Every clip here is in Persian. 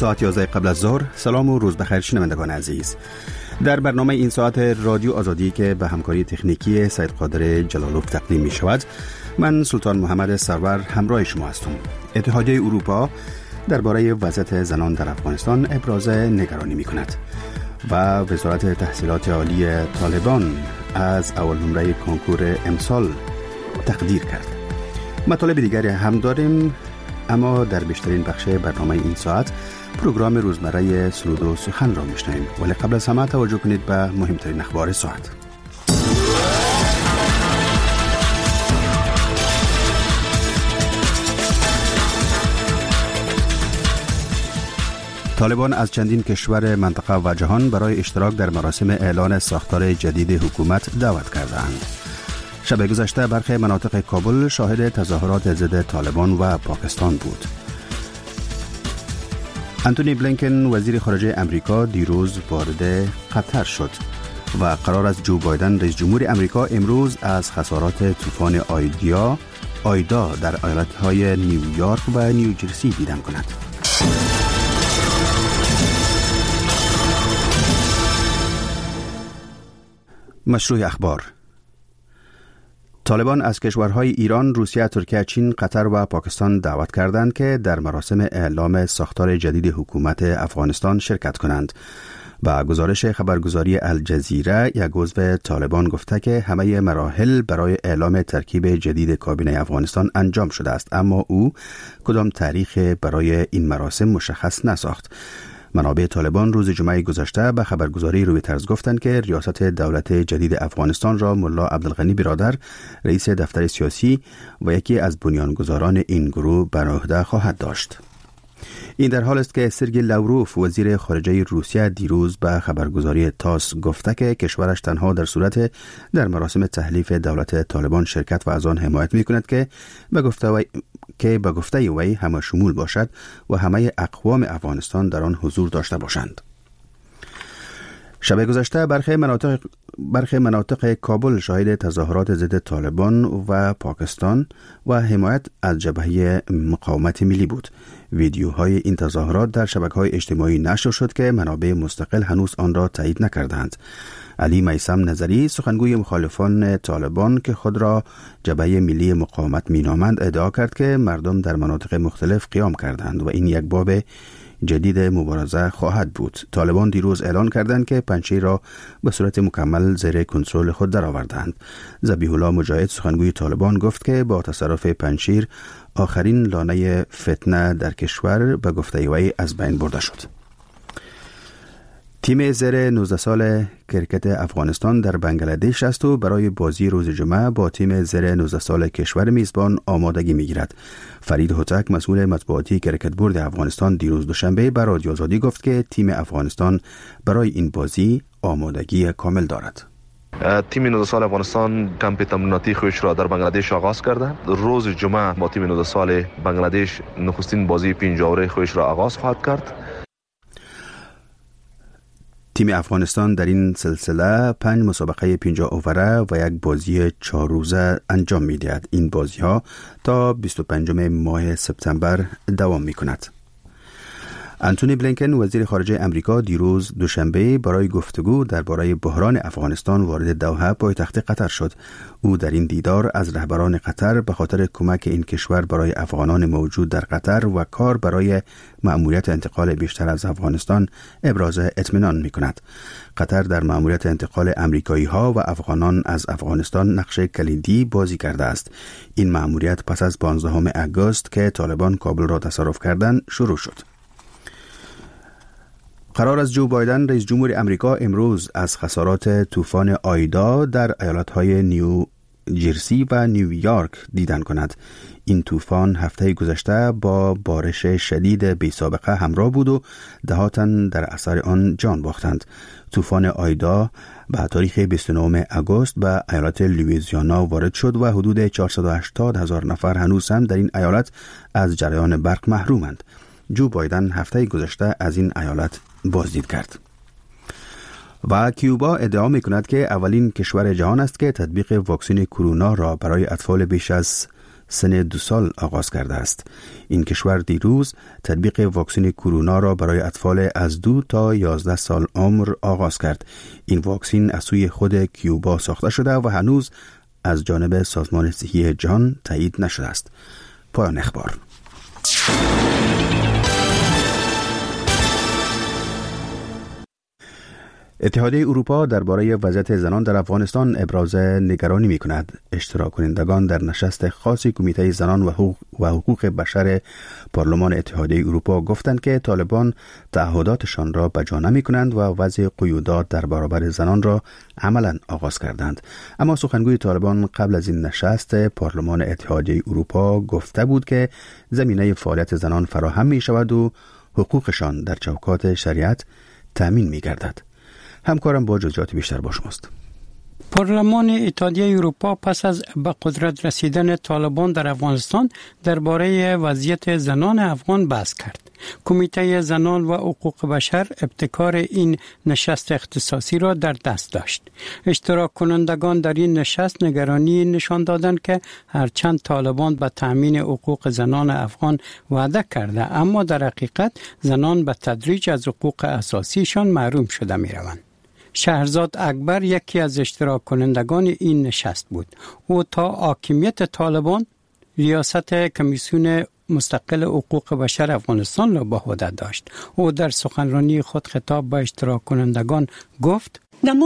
ساعت 11 قبل از ظهر. سلام و روز بخیر شنوندگان عزیز. در برنامه این ساعت رادیو آزادی که به همکاری تکنیکی سید قادر جلالوف تقدیم می شود، من سلطان محمد سرور همراه شما هستم. اتحادیه اروپا درباره وضعیت زنان در افغانستان ابراز نگرانی می کند و وزارت تحصیلات عالی طالبان از اول نمره کنکور امسال تقدیر کرد. مطالب دیگری هم داریم، اما در بیشترین بخش برنامه این ساعت پروگرام روزمره سرود و سخن را میشنویم. ولی قبل از همه توجه کنید به مهمترین اخبار ساعت. طالبان از چندین کشور منطقه و جهان برای اشتراک در مراسم اعلان ساختار جدید حکومت دعوت کردند. شب گذشته برخی مناطق کابل شاهد تظاهرات ضد طالبان و پاکستان بود. انتونی بلینکن وزیر خارجه امریکا دیروز وارد قطر شد و قرار است جو بایدن رئیس جمهور امریکا امروز از خسارات طوفان آیدا در ایالت‌های نیویورک و نیوجرسی دیدن کند. مشروع اخبار. طالبان از کشورهای ایران، روسیه، ترکیه، چین، قطر و پاکستان دعوت کردند که در مراسم اعلام ساختار جدید حکومت افغانستان شرکت کنند. با گزارش خبرگزاری الجزیره، یک عضو طالبان گفته که همه مراحل برای اعلام ترکیب جدید کابینه افغانستان انجام شده است، اما او کدام تاریخ برای این مراسم مشخص نساخت. منابع طالبان روز جمعه گذشته به خبرگزاری رویترز گفتند که ریاست دولت جدید افغانستان را ملا عبدالغنی برادر، رئیس دفتر سیاسی و یکی از بنیانگذاران این گروه بر عهده خواهد داشت. این در حال است که سرگئی لاوروف وزیر خارجه روسیه دیروز به خبرگزاری تاس گفته که کشورش تنها در صورت در مراسم تحلیف دولت طالبان شرکت و از آن حمایت می‌کند که به گفته وی همه شمول باشد و همه اقوام افغانستان در آن حضور داشته باشند. شب گذشته برخی مناطق کابل شاهد تظاهرات ضد طالبان و پاکستان و حمایت از جبهه مقاومت ملی بود. ویدیوهای این تظاهرات در شبکه‌های اجتماعی نشر شد که منابع مستقل هنوز آن را تایید نکردند. علی میثم نظری، سخنگوی مخالفان طالبان که خود را جبهه ملی مقاومت مینامند، ادعا کرد که مردم در مناطق مختلف قیام کردند و این یک باب جدید مبارزه خواهد بود. طالبان دیروز اعلان کردند که پنجشیر را به صورت مکمل زیر کنترل خود درآوردند. ذبیح الله مجاهد، سخنگوی طالبان، گفت که با تصرف پنجشیر آخرین لانه فتنه در کشور به گفته وی از بین برده شد. تیم زیر 19 سال کرکت افغانستان در بنگلادش است و برای بازی روز جمعه با تیم زیر 19 سال کشور میزبان آمادگی میگیرد. فرید هوتک، مسئول مطبوعاتی کرکت بورد افغانستان، دیروز دوشنبه به رادیو آزادی گفت که تیم افغانستان برای این بازی آمادگی کامل دارد. تیم 19 سال افغانستان کمپ تمریناتی خودش را در بنگلادش آغاز کرده. روز جمعه با تیم 19 سال بنگلادش نخستین بازی 5 اوره خودش را آغاز خواهد کرد. تیم افغانستان در این سلسله 5 مسابقه 50 اوره و یک بازی 4 روزه انجام می‌دهد. این بازی‌ها تا 25 ماه سپتامبر دوام می‌کند. انتونی بلینکن وزیر خارجه امریکا دیروز دوشنبه برای گفتگو درباره بحران افغانستان وارد دوحه پایتخت قطر شد. او در این دیدار از رهبران قطر به خاطر کمک این کشور برای افغانان موجود در قطر و کار برای مأموریت انتقال بیشتر از افغانستان ابراز اطمینان می‌کند. قطر در مأموریت انتقال امریکایی‌ها و افغانان از افغانستان نقش کلیدی بازی کرده است. این مأموریت پس از 15 آگوست که طالبان کابل را تصرف کردند شروع شد. قرار است جو بایدن رئیس جمهور امریکا امروز از خسارات طوفان آیدا در ایالت‌های نیوجرسی و نیویورک دیدن کند. این طوفان هفته گذشته با بارش شدید بی‌سابقه همراه بود و ده‌ها تن در اثر آن جان باختند. طوفان آیدا به تاریخ 29 آگوست به ایالت لوئیزیانا وارد شد و حدود 480,000 نفر هنوز هم در این ایالت از جریان برق محرومند. جو بایدن هفته گذشته از این ایالت بازدید کرد. و کیوبا ادعا می‌کند که اولین کشور جهان است که تطبیق واکسن کرونا را برای اطفال بیش از سن 2 سال آغاز کرده است. این کشور دیروز تطبیق واکسن کرونا را برای اطفال از 2 تا 11 سال عمر آغاز کرد. این واکسن از سوی خود کیوبا ساخته شده و هنوز از جانب سازمان صحی جهان تایید نشده است. پایان اخبار. اتحادیه اروپا درباره وضعیت زنان در افغانستان ابراز نگرانی می‌کند. اشتراک کنندگان در نشست خاص کمیته زنان و حقوق بشر پارلمان اتحادیه اروپا گفتند که طالبان تعهداتشان را بجا نمی‌کنند و وضع قیودات در برابر زنان را عملاً آغاز کردند. اما سخنگوی طالبان قبل از این نشست پارلمان اتحادیه اروپا گفته بود که زمینه فعالیت زنان فراهم می‌شود و حقوقشان در چوکات شریعت تأمین می‌گردد. همکارم با جزئیات بیشتر با شماست. پارلمان اتحادیه اروپا پس از به قدرت رسیدن طالبان در افغانستان درباره وضعیت زنان افغان بحث کرد. کمیته زنان و حقوق بشر ابتکار این نشست اختصاصی را در دست داشت. اشتراک کنندگان در این نشست نگرانی نشان دادند که هرچند طالبان به تأمین حقوق زنان افغان وعده کرده، اما در حقیقت زنان به تدریج از حقوق اساسیشان محروم شده می روند. شهرزاد اکبر یکی از اشتراک کنندگان این نشست بود. او تا حاکمیت طالبان ریاست کمیسیون مستقل حقوق بشر افغانستان را به عهده داشت. او در سخنرانی خود خطاب به اشتراک کنندگان گفت: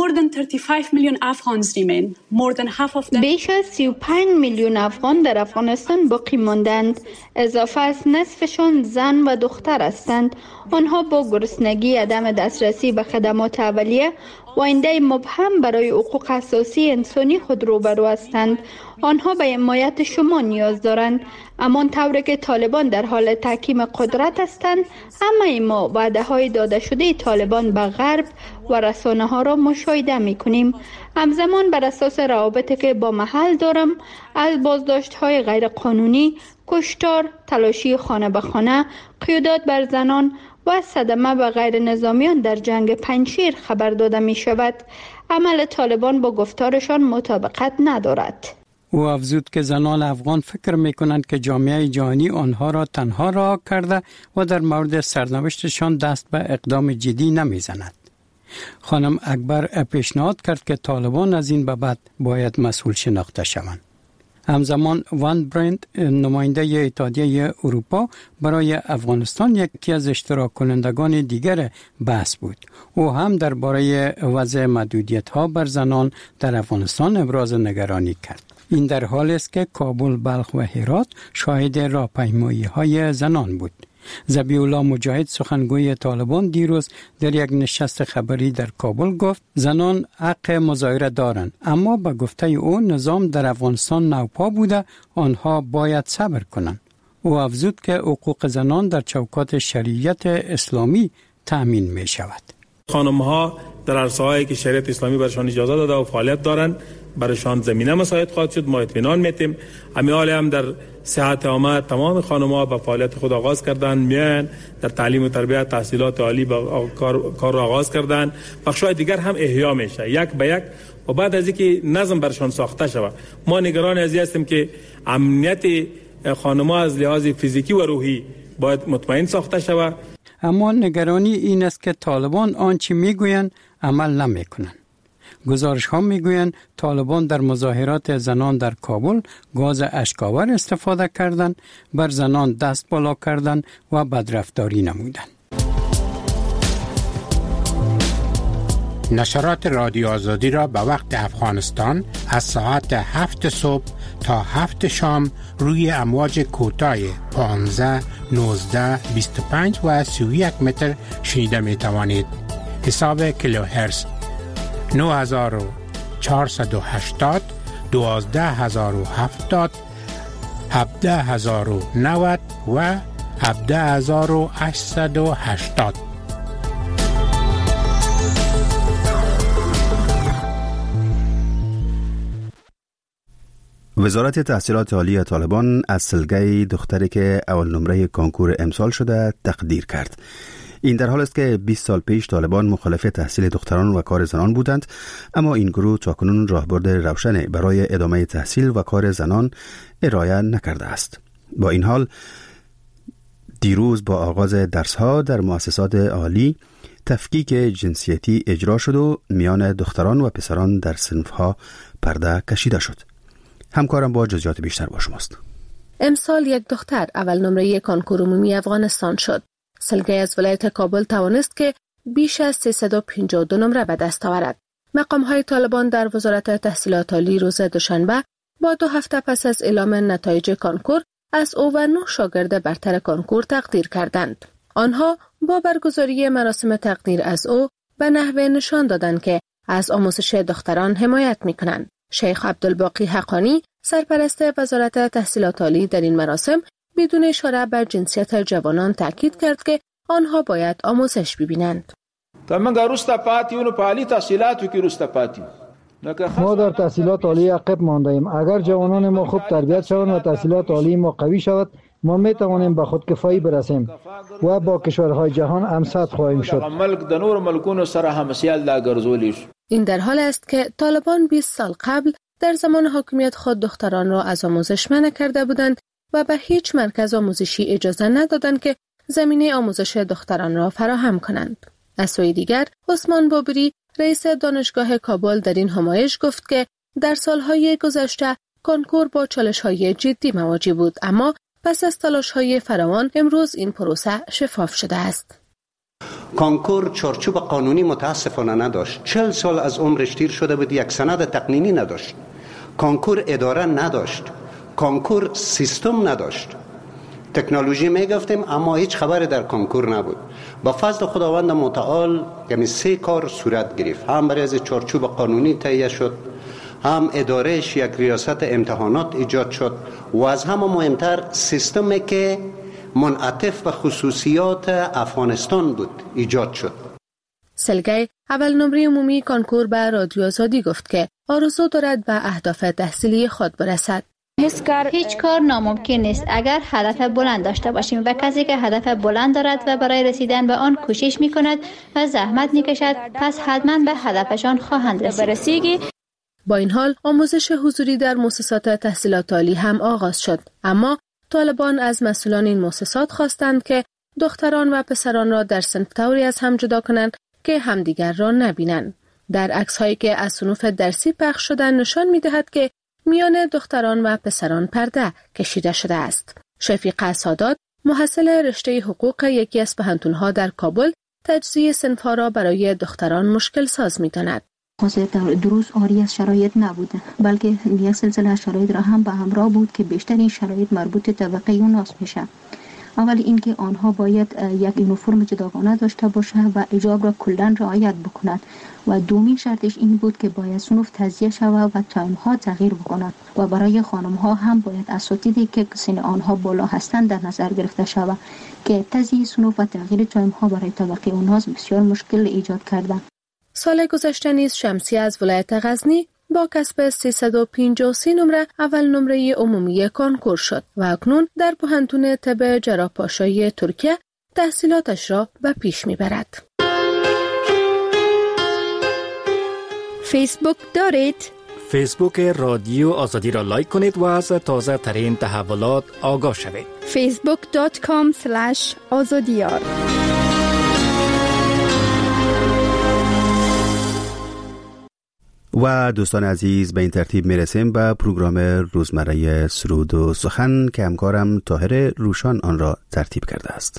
بیش از 35 میلیون افغان در افغانستان باقی ماندند. اضافه از نصفشان زن و دختر هستند. آنها با گرسنگی، عدم دسترسی به خدمات اولیه و آینده مبهم برای حقوق اساسی انسانی خود روبرو هستند. آنها به حمایت شما نیاز دارند. اما طوری که طالبان در حال تحکیم قدرت هستند، همه ما وعده‌های داده شده طالبان به غرب و رسانه ها را مشاهده می‌کنیم. همزمان بر اساس روابطی که با محل دارم، از بازداشت‌های غیر قانونی، کشتار، تلاشی خانه به خانه، قیودات بر زنان و صدمه به غیر نظامیان در جنگ پنجشیر خبر داده می شود. عمل طالبان با گفتارشان مطابقت ندارد. او افزود که زنان افغان فکر می کنند که جامعه جهانی آنها را تنها رها کرده و در مورد سرنوشتشان دست به اقدام جدی نمی زند. خانم اکبر پیشنهاد کرد که طالبان از این به بعد باید مسئول شناخته شوند. همزمان وان برند، نماینده اتحادیه اروپا برای افغانستان، یکی از اشتراک کنندگان دیگر بحث بود. او هم درباره وضع محدودیت‌ها بر زنان در افغانستان ابراز نگرانی کرد. این در حالی است که کابل، بلخ و هرات شاهد راهپیمایی‌های زنان بود. ذبیح الله مجاهد، سخنگوی طالبان، دیروز در یک نشست خبری در کابل گفت زنان حق مظاهره دارند، اما به گفته او نظام در افغانستان نوپا بوده، آنها باید صبر کنند. او افزود که حقوق زنان در چوکات شریعت اسلامی تأمین می شود. خانم‌ها در عرصه‌هایی که شریعت اسلامی برشان اجازه داده و فعالیت دارند، برشان زمینه مساعد خواهد شد. ما اطمینان میتیم. همین هم در صحت عامه تمام خانم‌ها به فعالیت خود آغاز کردند، میان در تعلیم و تربیت، تحصیلات عالی با کار را آغاز کردند. بخش‌های دیگر هم احیا میشه یک به یک و بعد از اینکه نظم برشان ساخته شود. ما نگران از این هستیم که امنیت خانم‌ها از لحاظ فیزیکی و روحی باید مطمئن ساخته شود. اما نگرانی این است که طالبان آنچه میگویند عمل نمیکنند. گزارش ها میگویند طالبان در مظاهرات زنان در کابل گاز اشک‌آور استفاده کردند، بر زنان دست بالا کردند و بدرفتاری نمودند. نشرات رادیو آزادی را به وقت افغانستان از ساعت 7 صبح تا 7 شام روی امواج کوتاه 15، 19، 25 و 31 متر شنیده می توانید. حساب کیلوهرتز 9480، 12070، 17090 و 17880. وزارت تحصیلات عالی طالبان از سلگه دختری که اول نمره کنکور امسال شده تقدیر کرد. این در حال است که 20 سال پیش طالبان مخالف تحصیل دختران و کار زنان بودند، اما این گروه تاکنون راهبرد روشن برای ادامه تحصیل و کار زنان ارائه نکرده است. با این حال دیروز با آغاز درس‌ها در مؤسسات عالی تفکیک جنسیتی اجرا شد و میان دختران و پسران در صنف‌ها پرده کشیده شد. همکارم با جزئیات بیشتر با شماست. امسال یک دختر اول نمره کنکور عمومی افغانستان شد. سلگی از ولایت کابل توانست که بیش از 352 نمره به دست آورد. مقام‌های طالبان در وزارت تحصیلات عالی روز دوشنبه با 2 هفته پس از اعلام نتایج کنکور از او و 9 شاگرد برتر کنکور تقدیر کردند. آنها با برگزاری مراسم تقدیر از او به نحوه نشان دادند که از آموزش دختران حمایت می‌کنند. شیخ عبدالباقی حقانی سرپرست وزارت تحصیلات عالی در این مراسم بدون اشاره بر جنسیت جوانان تاکید کرد که آنها باید آموزش ببینند. ما در تحصیلات عالی عقب مانده ایم. اگر جوانان ما خوب تربیت شوند و تحصیلات عالی ما قوی شود، ما می توانیم به خودکفایی برسیم و با کشورهای جهان همسط خواهیم شد. این در حال است که طالبان 20 سال قبل در زمان حاکمیت خود دختران را از آموزش منع کرده بودند و به هیچ مرکز آموزشی اجازه ندادند که زمینه آموزش دختران را فراهم کنند. از سوی دیگر، عثمان بابری رئیس دانشگاه کابل در این همایش گفت که در سالهای گذشته کنکور با چالش‌های جدی مواجه بود، اما پس از تلاش‌های فراوان امروز این پروسه شفاف شده است. کنکور چارچوب قانونی متاسفانه نداشت. 40 سال از عمرش تیر شده بود، یک سند تقنینی نداشت. کنکور اداره نداشت. کنکور سیستم نداشت. تکنولوژی میگفتیم اما هیچ خبری در کنکور نبود. با فضل خداوند متعال یعنی 3 کار صورت گرفت. هم برای از چارچوب قانونی تهیه شد، هم ادارهش یک ریاست امتحانات ایجاد شد و از همه مهمتر سیستمی که منعطف به خصوصیات افغانستان بود ایجاد شد. سلگی اول نمره عمومی کنکور به رادیو آزادی گفت که آرزو دارد به اهداف تحصیلی خود برسد. هیچ کار ناممکن نیست اگر هدف بلند داشته باشیم و کسی که هدف بلند دارد و برای رسیدن به آن کوشش می کند و زحمت می کشد، پس حتما به هدفشان خواهند رسید. با این حال آموزش حضوری در مؤسسات تحصیلات عالی هم آغاز شد، اما طالبان از مسئولان این مؤسسات خواستند که دختران و پسران را در صنف طوری از هم جدا کنند که همدیگر را نبینند. در عکس‌هایی که از صنوف درسی پخش شدن نشان می‌دهد که میان دختران و پسران پرده کشیده شده است. شفیق سادات، محصل رشته حقوق یکی از پوهنتون‌ها در کابل، تجزیه صنف‌ها را برای دختران مشکل ساز می‌داند. حاضر دروس آری از شرایط نبوده، بلکه یک سلسله شرایط را هم به همراه بود که بیشتر این شرایط مربوط طبقه اوناس میشه. اول اینکه آنها باید یک یونیفرم جداگانه داشته باشه و حجاب را کلاً رعایت بکنند و دومین شرطش این بود که باید صنف تجزیه شود و تایم ها تغییر بکنند و برای خانم ها هم باید اساتیدی که سن آنها بالا هستند در نظر گرفته شود که تجزیه صنف و تغییر تایم ها برای طبقه اوناس بسیار مشکل ایجاد کرده. سال گذشته نیز شمسی از ولایت غزنی با کسب 353 نمره اول نمره عمومی کنکور شد و اکنون در پوهنتون طب جراح‌پاشایی ترکیه تحصیلاتش را به پیش میبرد. فیسبوک دارید؟ فیسبوک رادیو آزادی را لایک کنید و از تازه ترین تحولات آگاه شوید. facebook.com/azadiyar و دوستان عزیز، به این ترتیب میرسیم به پروگرام روزمره سرود و سخن که همکارم طاهر روشان آن را ترتیب کرده است.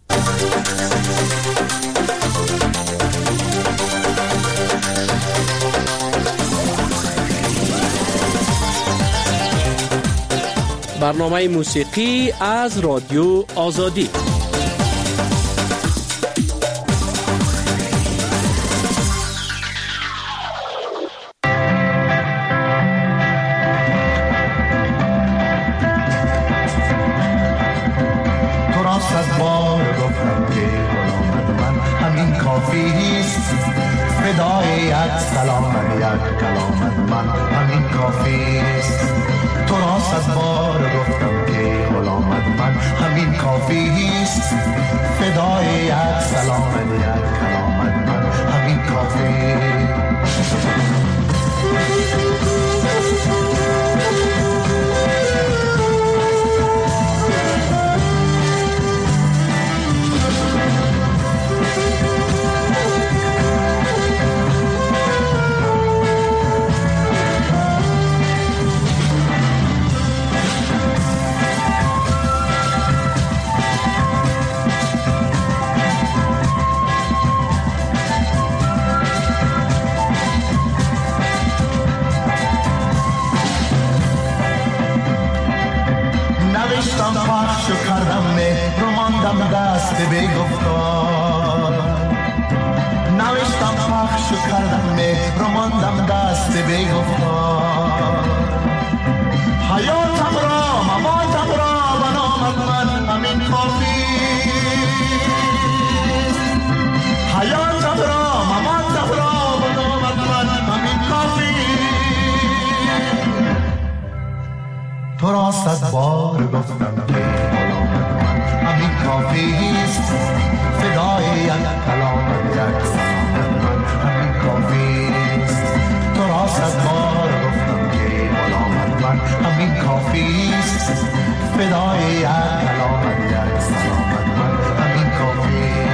برنامه موسیقی از رادیو آزادی. فدای یک سلام پخش کردم مهر و ماندم دست به گفتار، نوشتم پخش کردم مهر و ماندم دست به گفتار. حیاتم را مماتم را بنامد من همین کافی، حیاتم را مماتم را بنامد من همین کافی. تو را 100 بار گفتم که غلامت من همین کافیست، فدای یک کلام یک سلامت من همین کافیست. تو را 100 بار گفتم که غلامت من همین کافیست، فدای یک کلام یک سلامت من همین کافیست.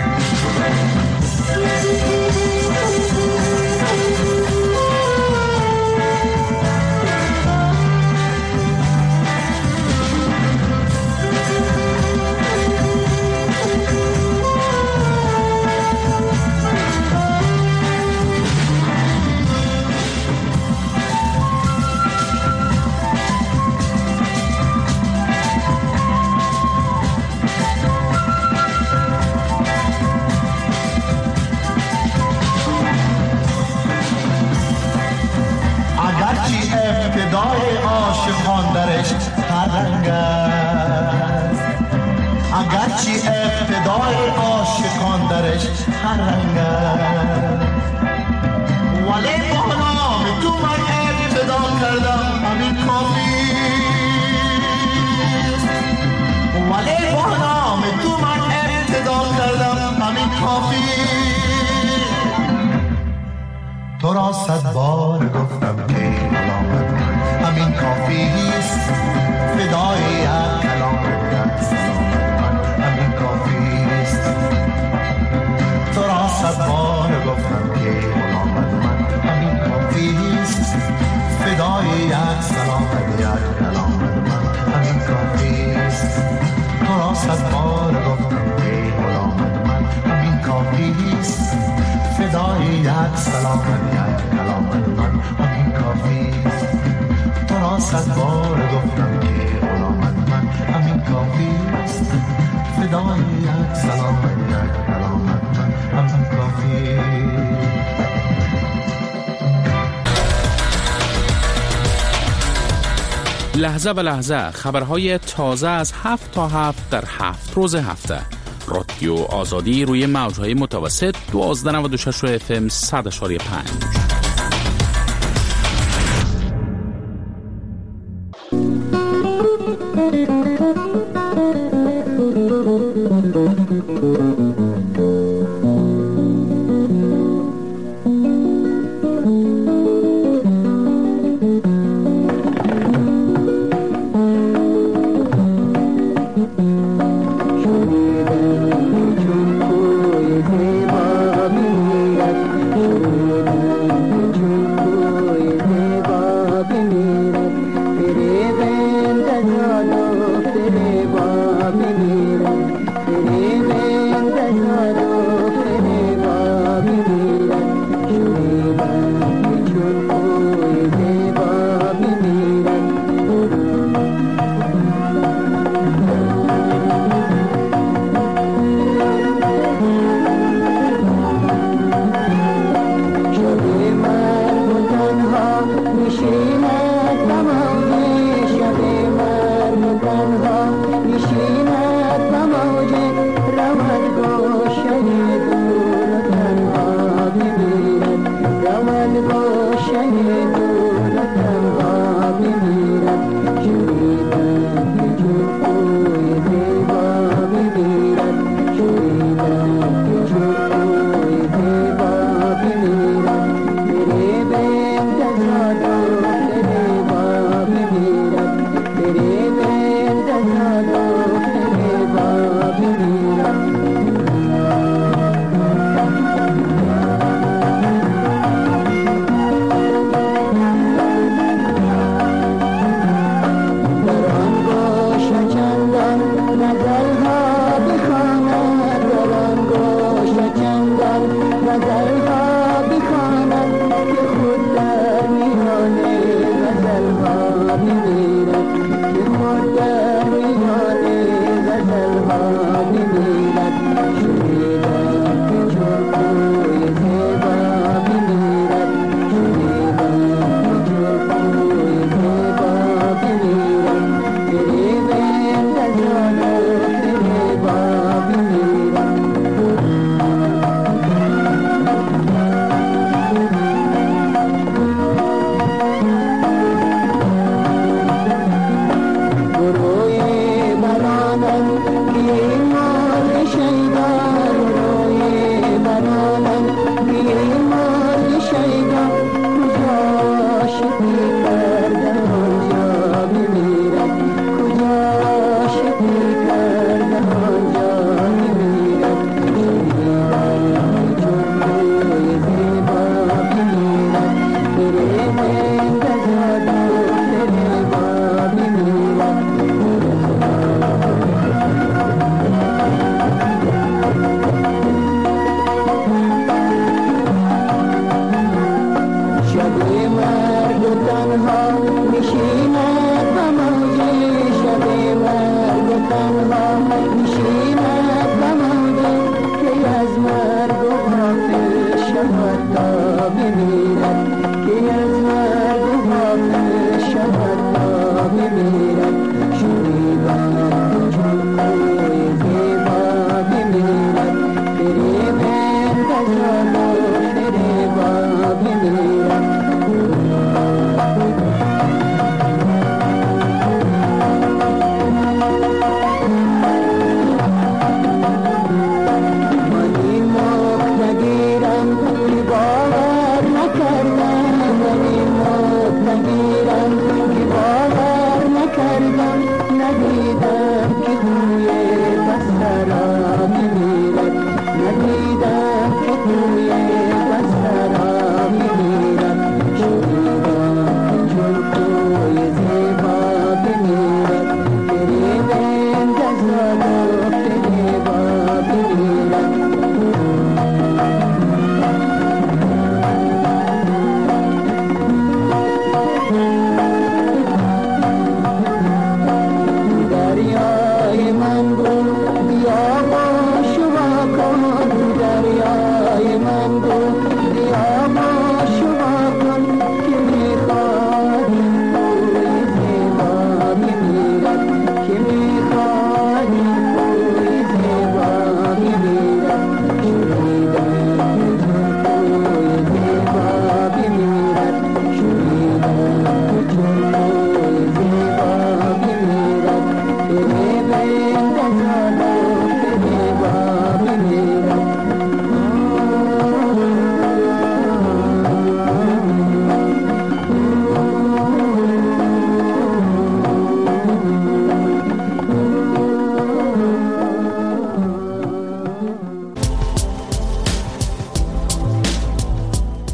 ابتدای عاشقان درش هر رنگ است، اگرچه ابتدای عاشقان درش هر رنگ است، ولی با نام تو من ابتدا کردم همین کافی، ولی با نام تو من ابتدا کردم همین کافی. تو را 100 بار گفتم که غلامت من همین کافیست، فدای یک کلام یک سلامت من همین کافیست. تو را 100 بار گفتم که غلامت من همین کافیست، فدای یک سلامت یک کلامت من همین کافیست. تو را 100 بار گفتم که غلامت من همین کافیست، فدای یک سلامت یک کلامت من همین کافیست. تو را 100 بار گفتم که غلامت من همین کافیست، فدای یک سلامت یک کلامت من همین کافیست. لحظه به لحظه خبرهای تازه از 7 تا 7 در 7 روز هفته. رادیو آزادی روی موجهای متوسط 1296 FM 100.5.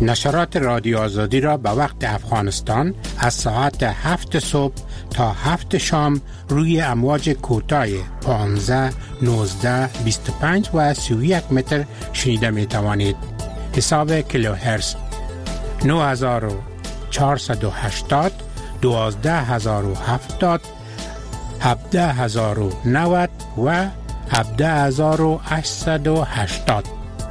نشرات رادیو آزادی را به وقت افغانستان از ساعت 7 صبح تا 7 شام روی امواج کوتاه 15, 19, 25 و 31 متر شنیده می توانید. حساب کیلوهرتز 9480, 12070, 17090 و 17880.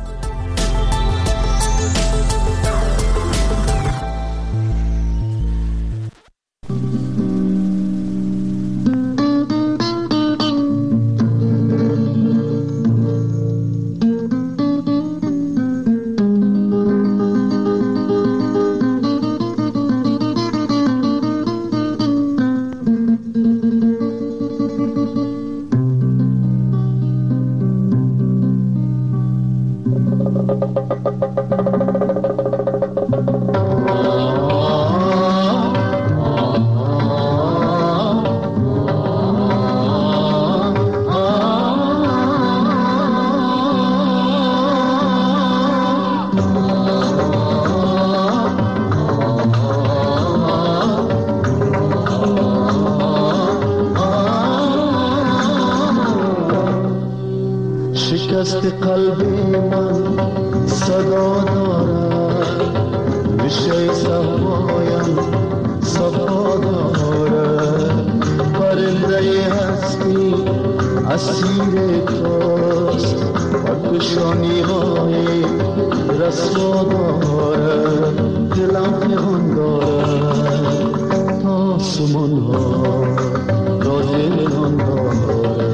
شکست قلبی من صدا دارد، ریشه صفایم صفا دارد، پرنده هستی اسیر توست و پیشانی های رسوا دارد، دلم پنهان دارد تا آسمان ها را دلان دارد.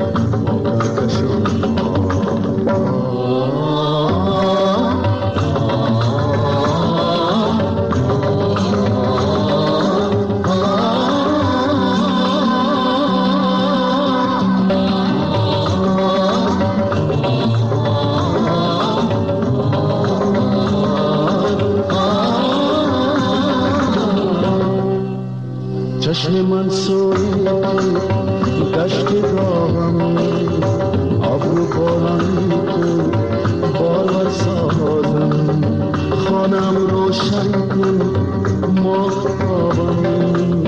چشم من سوی گشت راهم، ابرو بارانی تو بالا سازم، خانم روشن کن ماهتابم،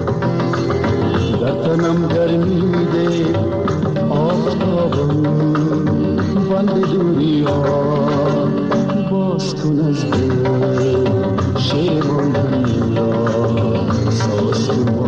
در تنم گرمی ده آفتابم، بند دوری ها باز کن از دل شیمان را ساز کن.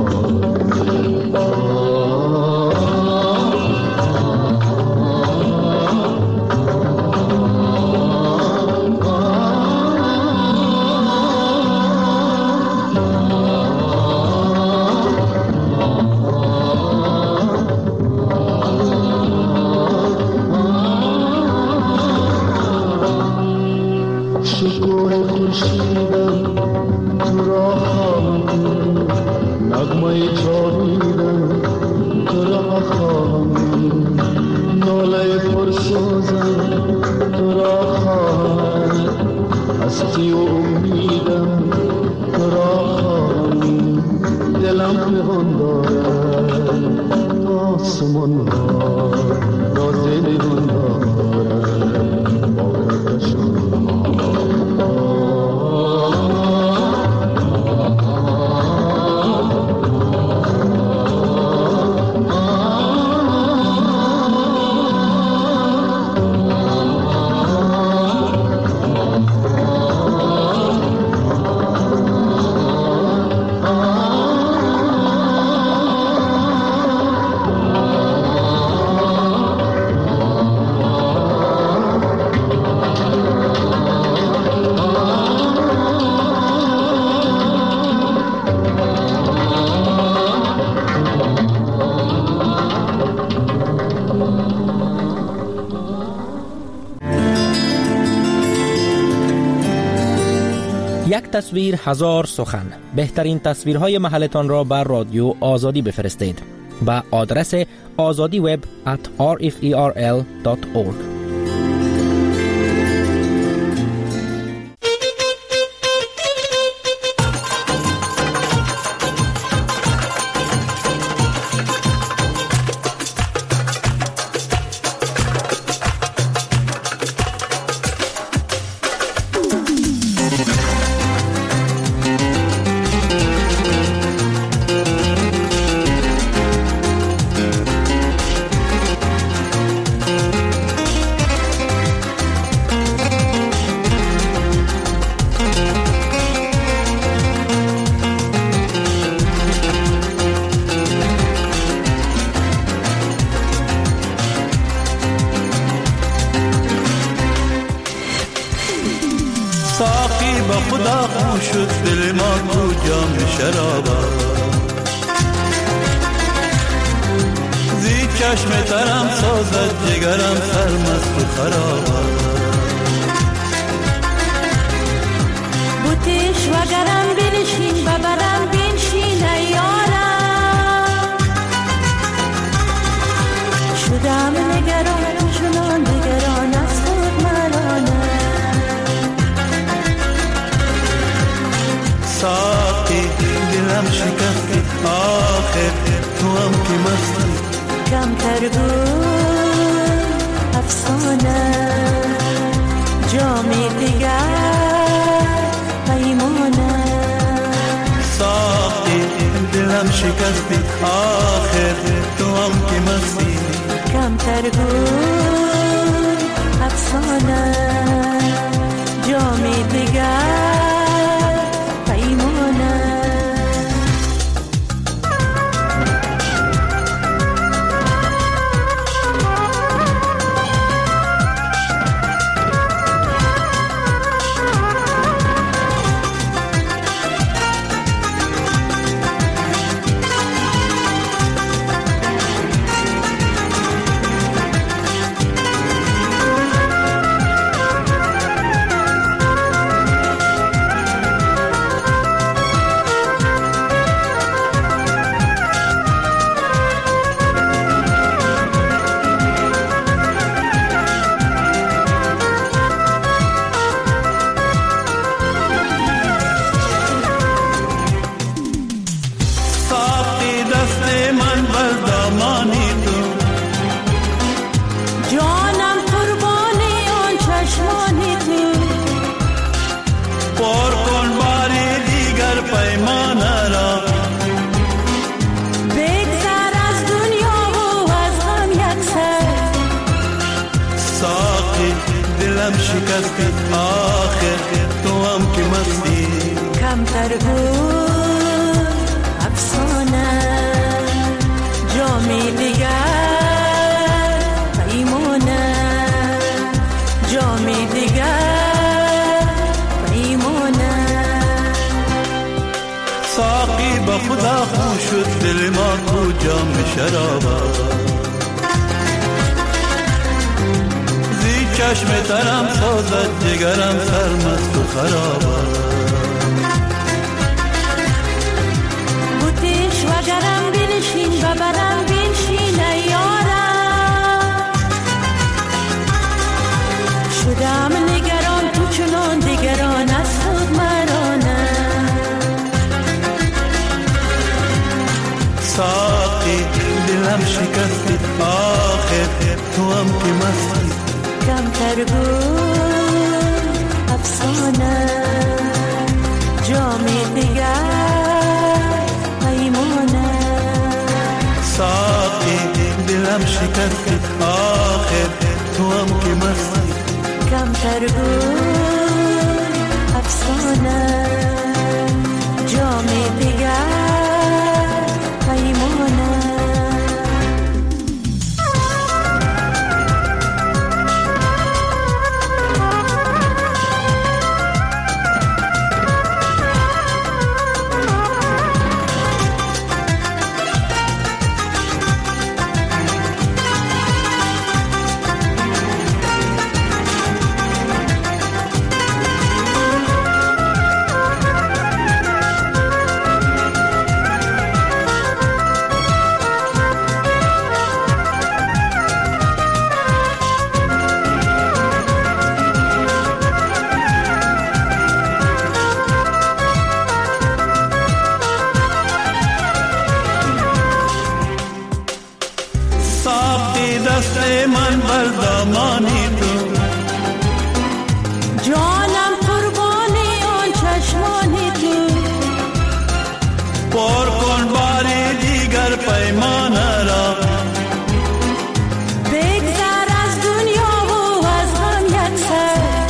شکوه خورشیدم تو را خواهم، نغمه جاویدم تو را خواهم، ناله پرسوزم تو را خواهم، هستی و امیدم تو را خواهم، دلم پنهان دارد تا آسمان ها را دلان دارد، باور کشان یک تصویر هزار سخن. بهترین تصویرهای محلتان را بر رادیو آزادی بفرستید به آدرس azadiweb@rferl.org. با خدا خون شد دل ما تو جام شرابا زی چشم ترم سازد جگرم سرمست و خرابا بوتش وگرم بنشین ببرم بنشین ایارم شدم نگران چنان نگران از خود مرانم ساقی دلم شکستی آخر تو هم که مستی کمتر بود افسانه جامی دیگر پیمانه ساقی دلم شکستی آخر تو هم که مستی کمتر بود افسانه جامی دیگر پیمانه شکستی آخر تو هم که مستی کمتر بود افسانه جامی دیگر پیمانه جامی دیگر پیمانه ساقی با خدا خون شد دل ما تو جام شرابا چشم ترم سازد جگرم سرمست و خرابا بوتش وگرم بنشین ببرم بنشین ایارم شدم نگران تو چنان دیگران از خود مرانم ساقی دلم شکستی آخر تو هم که مستی کمتر بود افسانه جامی دیگر پیمانه ساقی دلم شکستی آخر تو هم که مستی کمتر بود افسانه جامی دیگر پیمانه من بر دامانی تو جانم قربانی آن چشمانی تو پر کن باری دیگر پیمان را بگذر از دنیا و از غم یک سر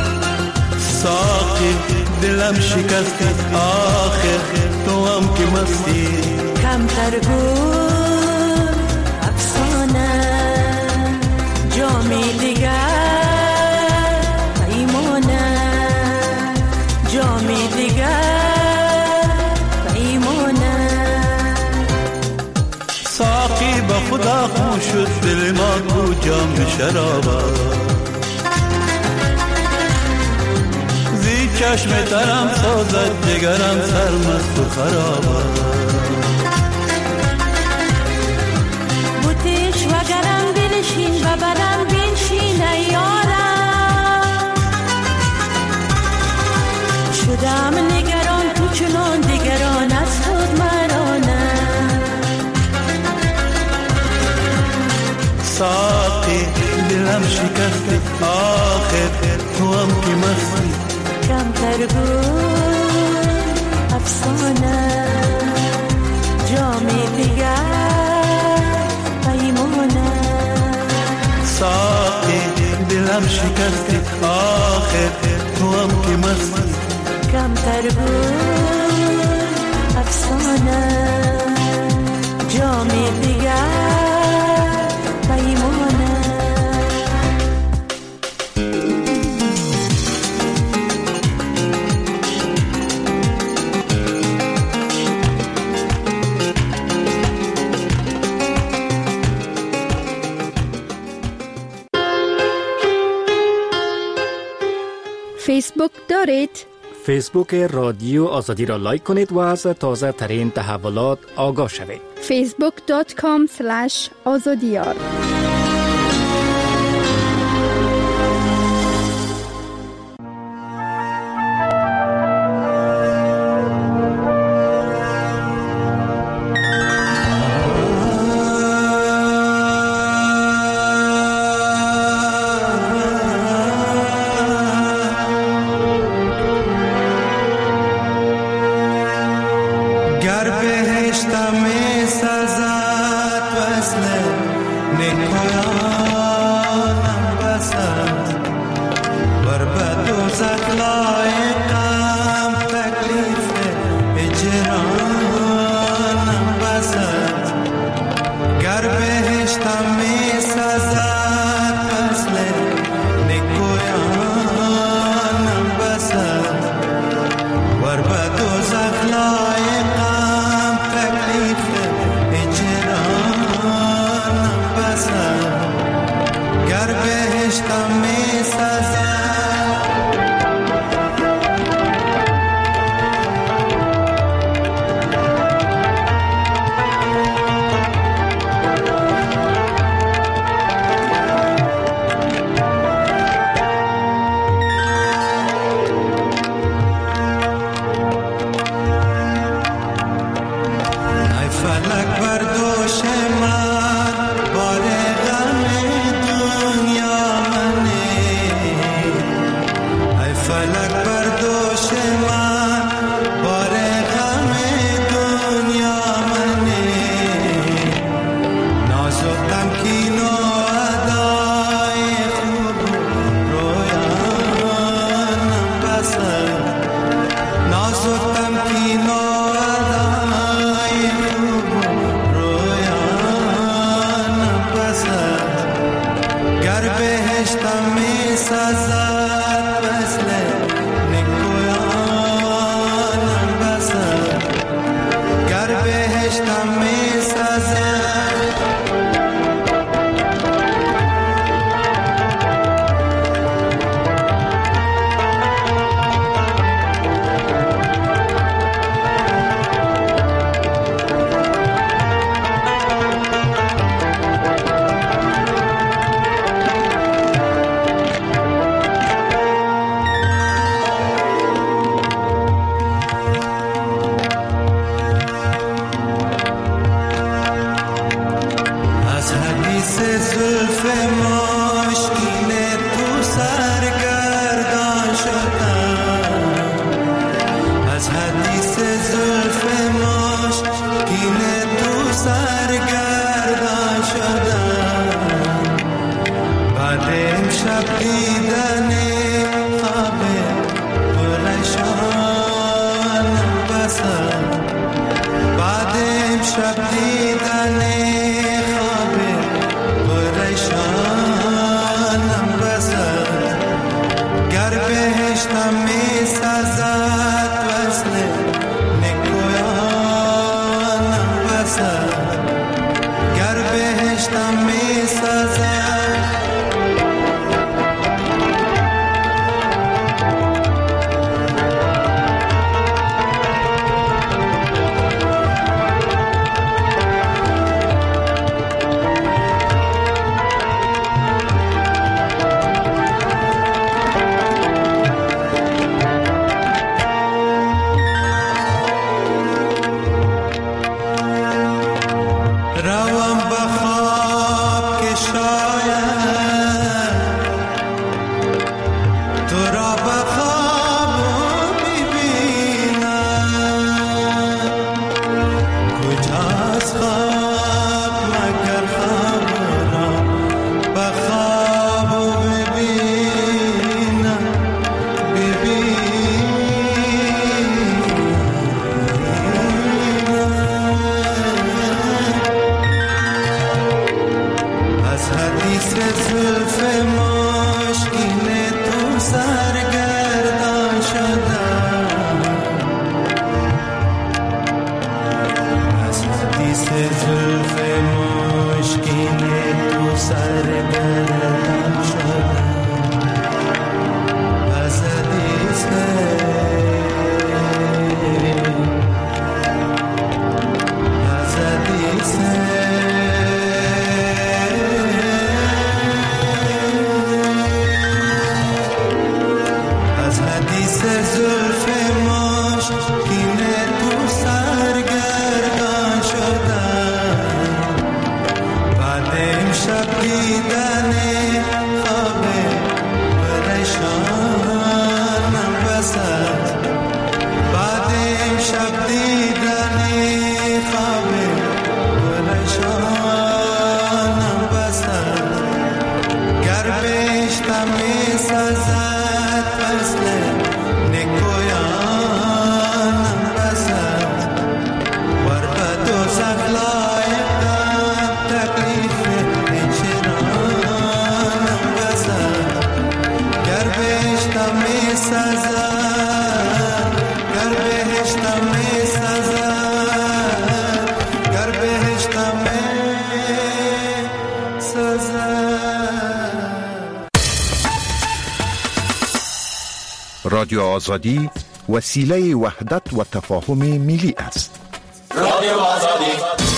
ساقی دلم شکستی آخر تو هم که مستی کمتر بود افسانه جامی دیگر پیمانه ساقی به خدا خموش شد دل ما کو جام شرابه زی چشم ترم سازد جگرم سرمست و خرابه بوتیش و گرم بنشین و برم بنشین ایارم شدم نگران تو چنان دیگران از خود مرانه ساقی دلم شکسته آخر تو هم که مستی کمتر بود افسانه جام دیگر پیمانه ساقی دلم شکسته آخر تو هم که مستی کمتر بود افسانه جام دیگر پیمانه فیسبوک دارید؟ فیسبوک رادیو آزادی را لایک کنید و از تازه ترین تحولات آگاه شوید. facebook.com/azadiyar بهشتم می سازد رادیو آزادی وسیله وحدت و تفاهم ملی است. رادیو آزادی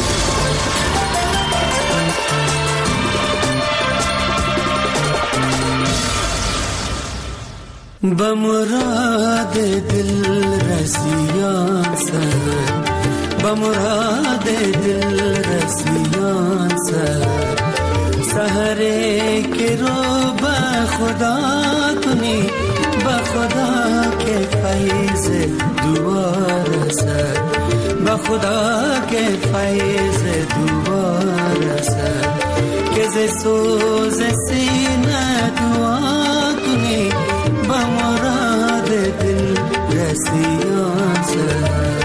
بمراد دل رسیان سر بمراد دل رسیان سر سحره که رو به خدا کنی با خدا که فیض دوباره سر با خدا که فیض دوباره سر که ز سوز سینه دعا کنی با مراد دل رسیان سر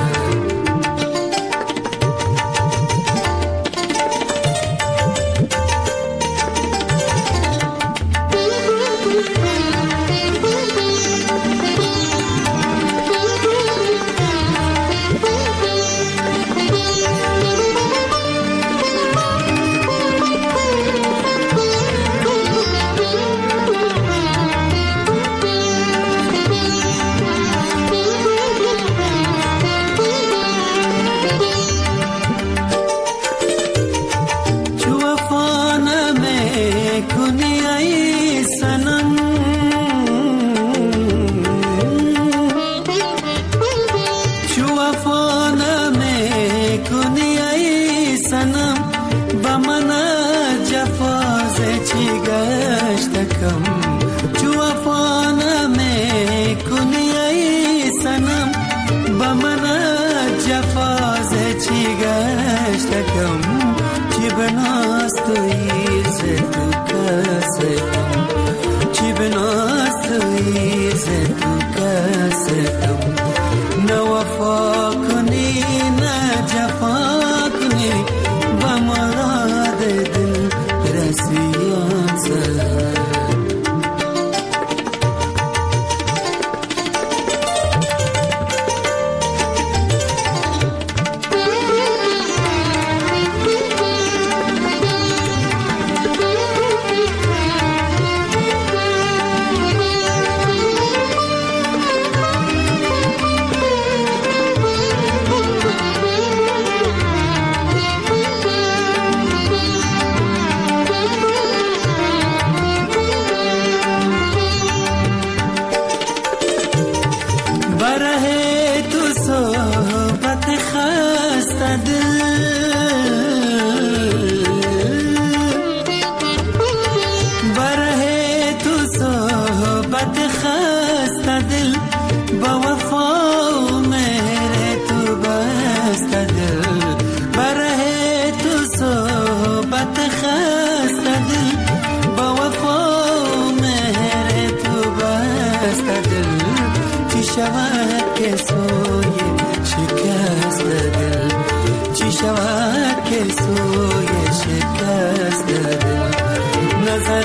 شود که سوی شکست دل، چی شود که سوی شکست دل. نظر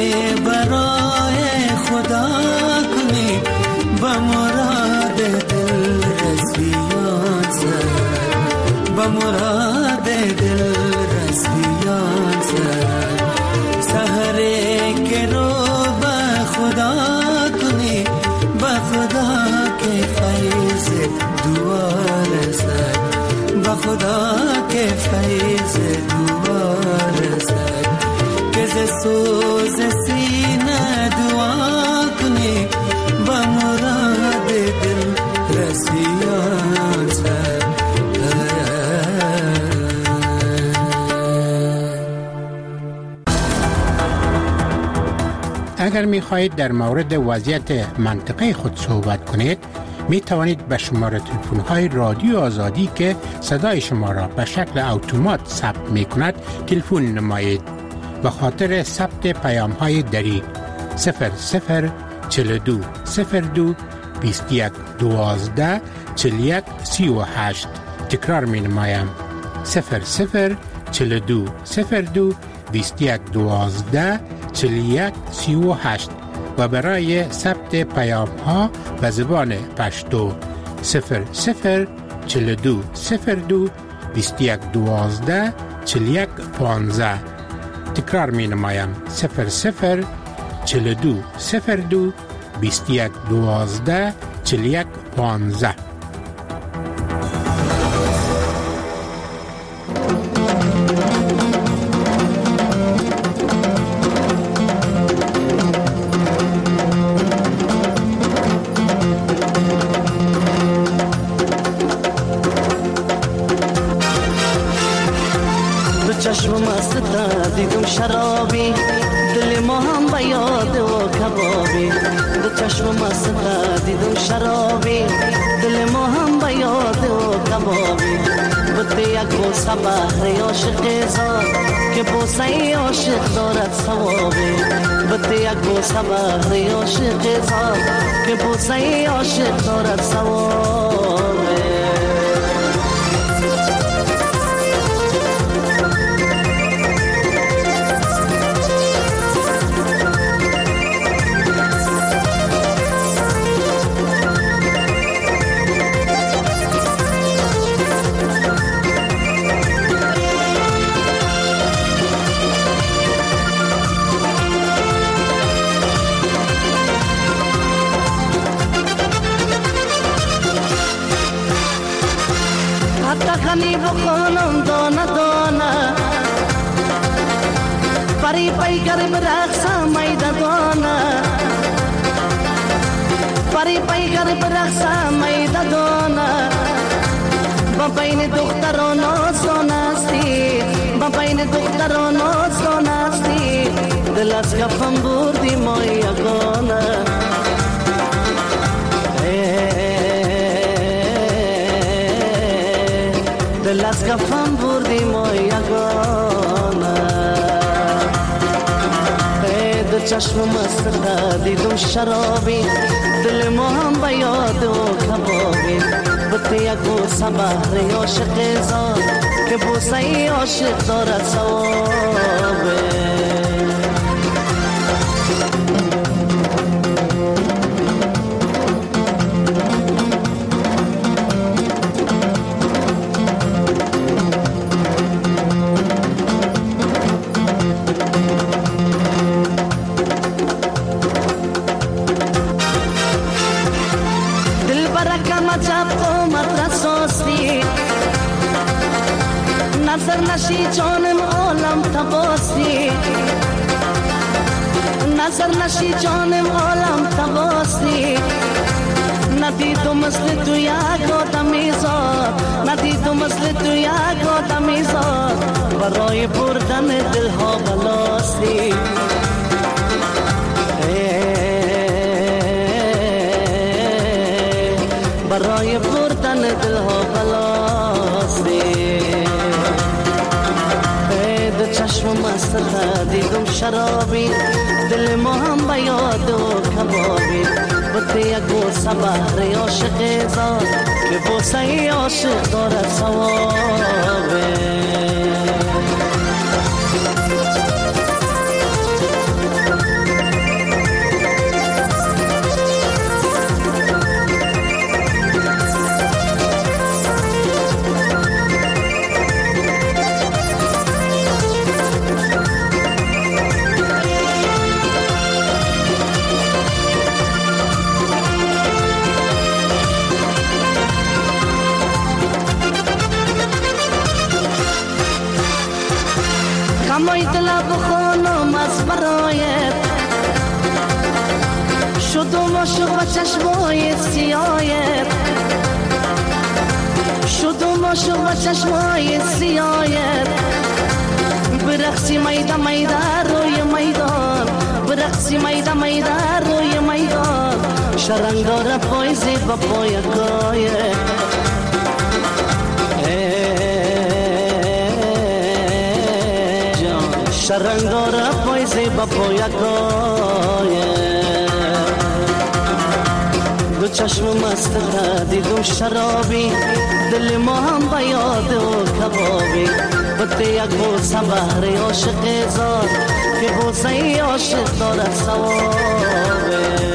برای خدا کنی با مراد دل رسیان زد، با مراد دل رسیان زد. سحره که رو با خدا کنی، با خدا که فیض دعا رسد، با خدا که فیض دعا رسد. که ز سوز سینه دعا کنی با مراد دل رسیان زد. اگر می خواهید در مورد وضعیت منطقه خود صحبت کنید، می توانید به شماره تلفن های رادیو آزادی که صدای شما را به شکل اتومات ثبت می کند تلفن نمایید. به خاطر ثبت پیام های دری 0042 02 21 12 41 38. تکرار می نمایم 0042 02 21 12 41 38 و برای ثبت پیام ها به زبان پشتو 0042 02 21 12 41 15. تکرار می نمایم 0042 02 21 12 41 15. چشم مست دیدم شرابی، دل ما هم به یاد و کبابی. دو چشم مست دیدم شرابی، دل ما هم به یاد و کبابی. بوده یک بوسه بهر عاشق زار که بوسه عاشق دارد ثوابی. بوده یک بوسه بهر عاشق زار که بوسه عاشق دارد ثوابی. خانی بخونم دانه دانه، پری پی گرم رقصم میده دانه، پری پی گرم رقصم میده دانه. با بین دختران آسان استی، با بین دختران آسان استی. دل از کفم بردی ما یگانه، دل از کفم بردی ما یگانه. دو چشم مست دیدم شرابی، دل ما هم به یاد و کبابی. بوده یک بوسه بهر عاشق زار که بوسه عاشق دارد ثوابی. نظر نشی جانم عالم تباستی، نظر نشی جانم عالم تباستی. ندیدم مثل تو یک آدمی زاد، ندیدم مثل تو یک آدمی زاد. برای بردن دلها بلاستی، برای بردن دلها بلاستی. چشم مست دیدم شرابی، دل ما هم به یاد و کبابی. بده یک بوسه بهر عاشق زار که بوسه عاشق دارد ثوابه. کمای دل بخونم از برایت شدم عاشق و چشمای سیایت شدم عاشق و چشمای سیایت برقصی میده میده روی میدان برقصی میده میده روی میدان شرنگار پایزی و پایگایت شرنگار پایزی با پایگایه دو چشم مست دیدم شرابی دل ما هم با یاد و کبابی بده یک بوسه بهر عاشق زار که بوسه عاشق دارد ثوابه.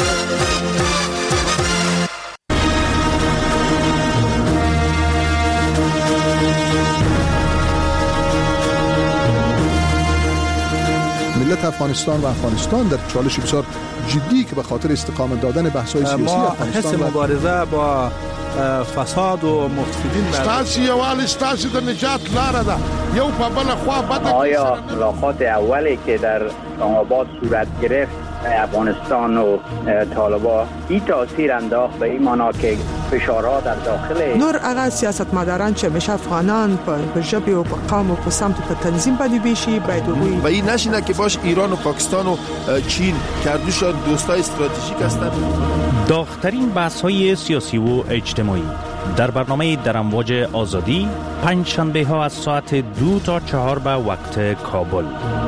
ملت افغانستان و افغانستان در چالش بسیار جدی که به خاطر استقامت دادن بحث‌های سیاسی افغانستان حس مبارزه با فساد و مفسدین ستاسي یوال ستاسي د نجات لاره ده یو په بل خوا بد. آیا ملاقات اولی که در اسلام‌آباد صورت گرفت افغانستان و طالبان این تاثیر انداخت به این معنا که فشارها در داخل نور هغه سیاستمداران چې همیشه افغانان په ژبه او په قوم او په سمت په تنظیم باندې بیشي باید وي و این نشینه که باش ایران و پاکستان و چین کردوش دوستای استراتژیک هستند. داغ‌ترین بحث‌های سیاسی و اجتماعی در برنامه در امواج آزادی پنج شنبه ها از ساعت 2 تا 4 به وقت کابل.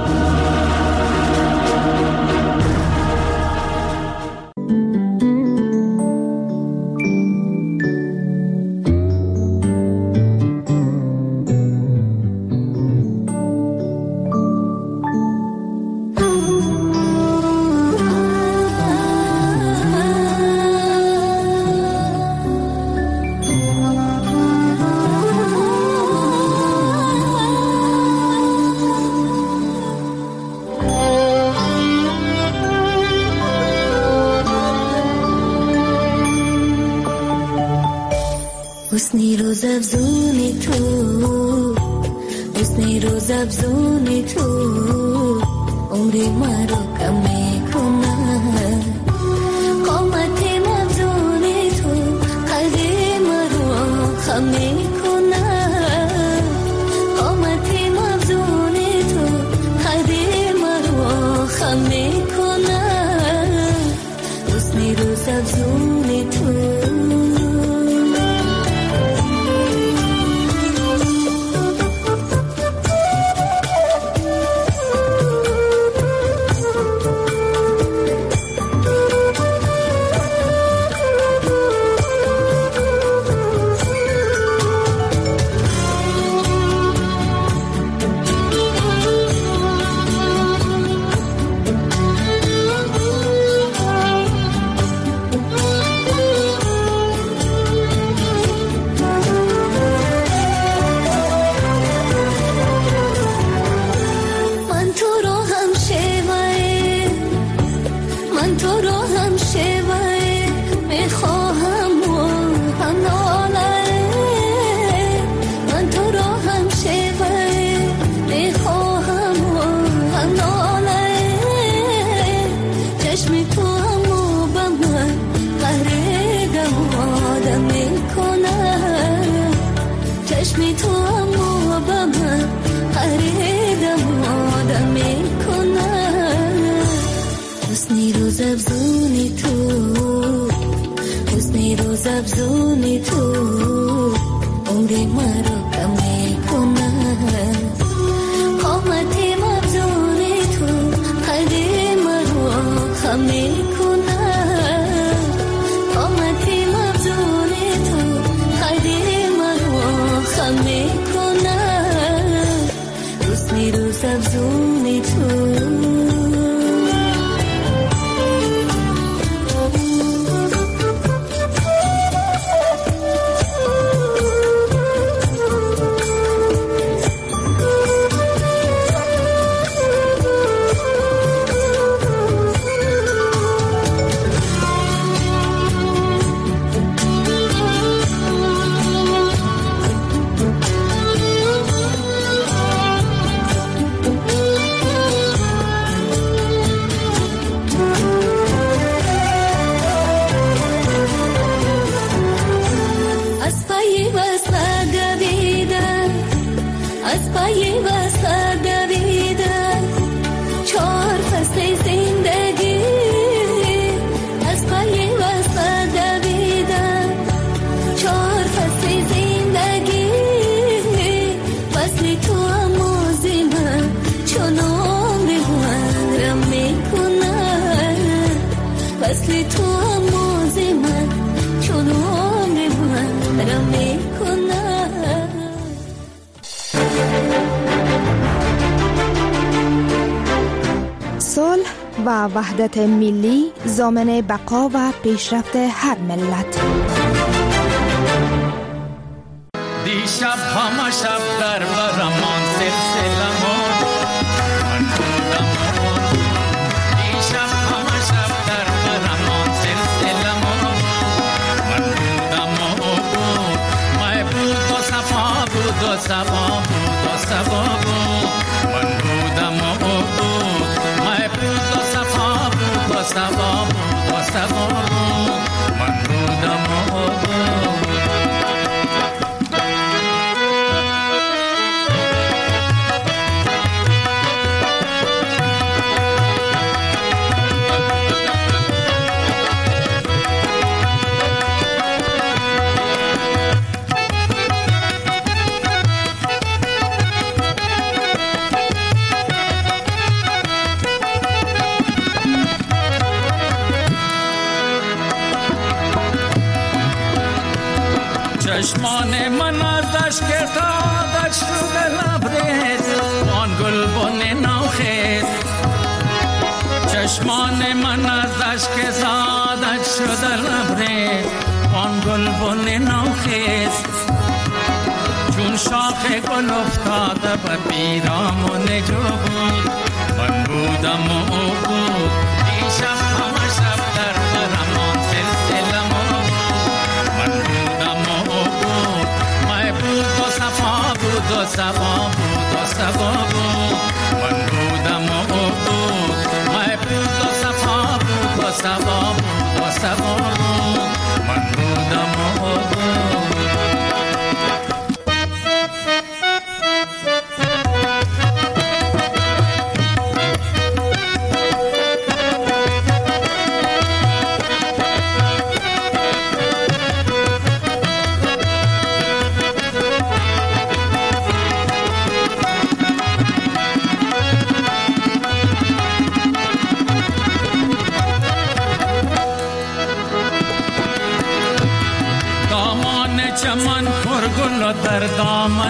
حسنی روز افزونی تو حسنی روز افزونی تو عمری مرا کم میکنه قامتی مفزونی تو قلبی مرا خم میکنه قامتی مفزونی تو قلبی مرا خم میکنه حسنی روز افزونی تو افزونی تو عمری مرا کم میکنه قامتی مفزونی تو قلبی مرا خم میکنه روز افزون تو و وحدت ملی ضامن بقا و پیشرفت هر ملت. دیشب همه شب در برمان سلسلمان من بودم دیشب همه شب در برمان سلسلمان من بودم مای بود و صفا بود و صفا بود و صفا بود من بودم مای بود و صفا بود و صفا بود و صفا بود من بودم چشمان من ازش که سادت شده لبریز آن گلبن نوخیز چشمان من ازش که سادت شده لبریز آن گلبن نوخیز چون شاخ گل افتاده به پیرامون جو بود من بودم و او بود دیشب همه شب در برمان سلسلمان من بودم بود و صفا بود و صفا بود و صفا بود من بودم و بود مای بود و صفا بود و صفا بود و صفا بود من بودم و بود چمن پرگل و در دامن